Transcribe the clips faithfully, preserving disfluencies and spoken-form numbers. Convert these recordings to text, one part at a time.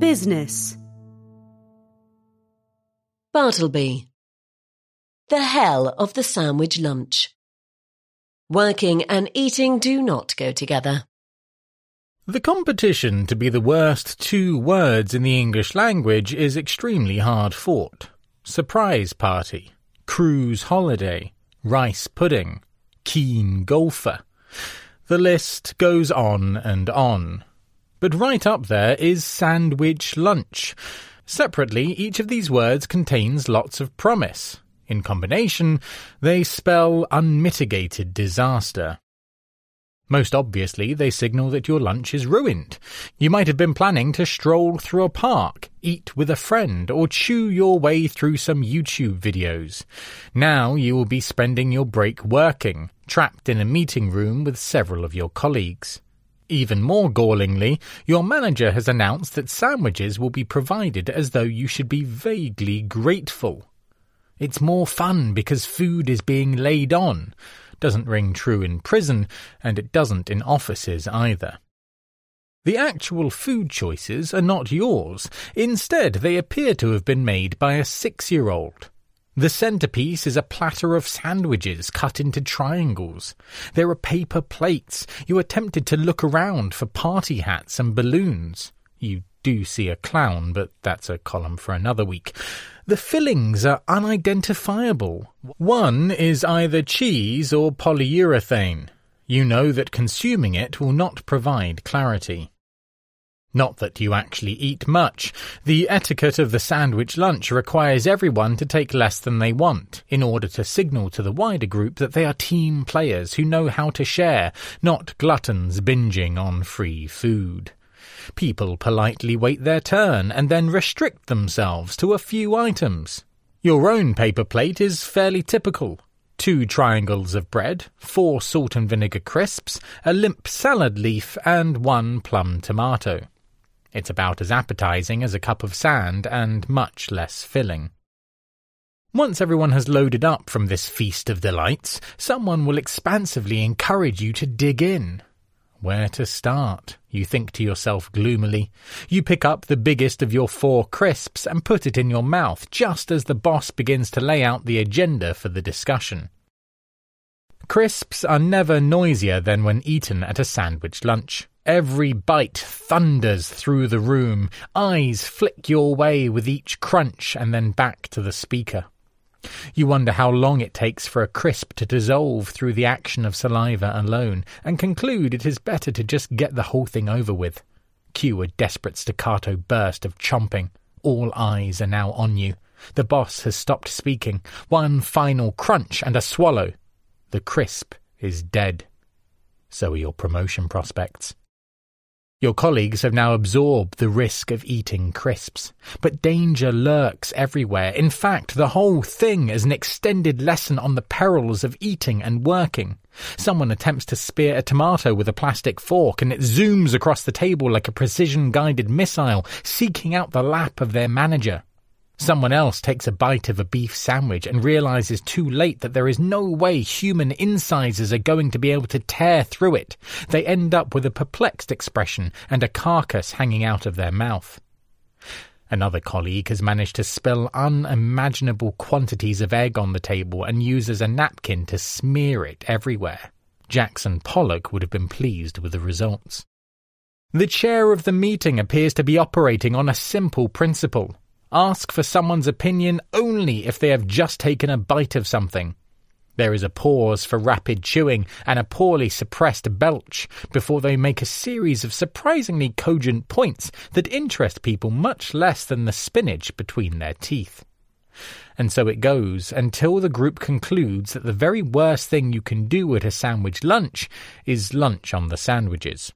business. Bartleby. The hell of the sandwich lunch. Working and eating do not go together. The competition to be the worst two words in the English language is extremely hard fought. Surprise party, cruise holiday, rice pudding, keen golfer. The list goes on and on. But right up there is sandwich lunch. Separately, each of these words contains lots of promise. In combination, they spell unmitigated disaster. Most obviously, they signal that your lunch is ruined. You might have been planning to stroll through a park, eat with a friend, or chew your way through some YouTube videos. Now you will be spending your break working, trapped in a meeting room with several of your colleagues. Even more gallingly, your manager has announced that sandwiches will be provided as though you should be vaguely grateful. It's more fun because food is being laid on. Doesn't ring true in prison, and it doesn't in offices either. The actual food choices are not yours. Instead, they appear to have been made by a six-year-old. The centrepiece is a platter of sandwiches cut into triangles. There are paper plates. You are tempted to look around for party hats and balloons. You do see a clown, but that's a column for another week. The fillings are unidentifiable. One is either cheese or polyurethane. You know that consuming it will not provide clarity. Not that you actually eat much. The etiquette of the sandwich lunch requires everyone to take less than they want, in order to signal to the wider group that they are team players who know how to share, not gluttons binging on free food. People politely wait their turn and then restrict themselves to a few items. Your own paper plate is fairly typical. Two triangles of bread, four salt and vinegar crisps, a limp salad leaf, and one plum tomato. It's about as appetizing as a cup of sand and much less filling. Once everyone has loaded up from this feast of delights, someone will expansively encourage you to dig in. Where to start, you think to yourself gloomily. You pick up the biggest of your four crisps and put it in your mouth just as the boss begins to lay out the agenda for the discussion. Crisps are never noisier than when eaten at a sandwich lunch. Every bite thunders through the room. Eyes flick your way with each crunch and then back to the speaker. You wonder how long it takes for a crisp to dissolve through the action of saliva alone, and conclude it is better to just get the whole thing over with. Cue a desperate staccato burst of chomping. All eyes are now on you. The boss has stopped speaking. One final crunch and a swallow. The crisp is dead. So are your promotion prospects. Your colleagues have now absorbed the risk of eating crisps. But danger lurks everywhere. In fact, the whole thing is an extended lesson on the perils of eating and working. Someone attempts to spear a tomato with a plastic fork, and it zooms across the table like a precision-guided missile, seeking out the lap of their manager. Someone else takes a bite of a beef sandwich and realizes too late that there is no way human incisors are going to be able to tear through it. They end up with a perplexed expression and a carcass hanging out of their mouth. Another colleague has managed to spill unimaginable quantities of egg on the table and uses a napkin to smear it everywhere. Jackson Pollock would have been pleased with the results. The chair of the meeting appears to be operating on a simple principle. Ask for someone's opinion only if they have just taken a bite of something. There is a pause for rapid chewing and a poorly suppressed belch before they make a series of surprisingly cogent points that interest people much less than the spinach between their teeth. And so it goes until the group concludes that the very worst thing you can do at a sandwich lunch is lunch on the sandwiches.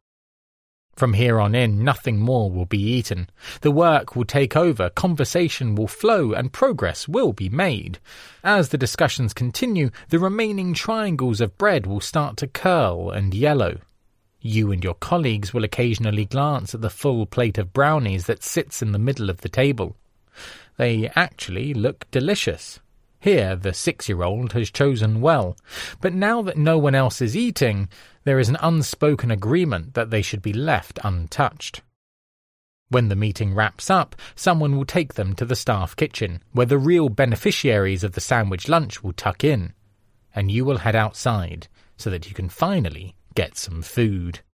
From here on in, nothing more will be eaten. The work will take over, conversation will flow, and progress will be made. As the discussions continue, the remaining triangles of bread will start to curl and yellow. You and your colleagues will occasionally glance at the full plate of brownies that sits in the middle of the table. They actually look delicious. Here the six-year-old has chosen well, but now that no one else is eating, there is an unspoken agreement that they should be left untouched. When the meeting wraps up, someone will take them to the staff kitchen, where the real beneficiaries of the sandwich lunch will tuck in, and you will head outside so that you can finally get some food.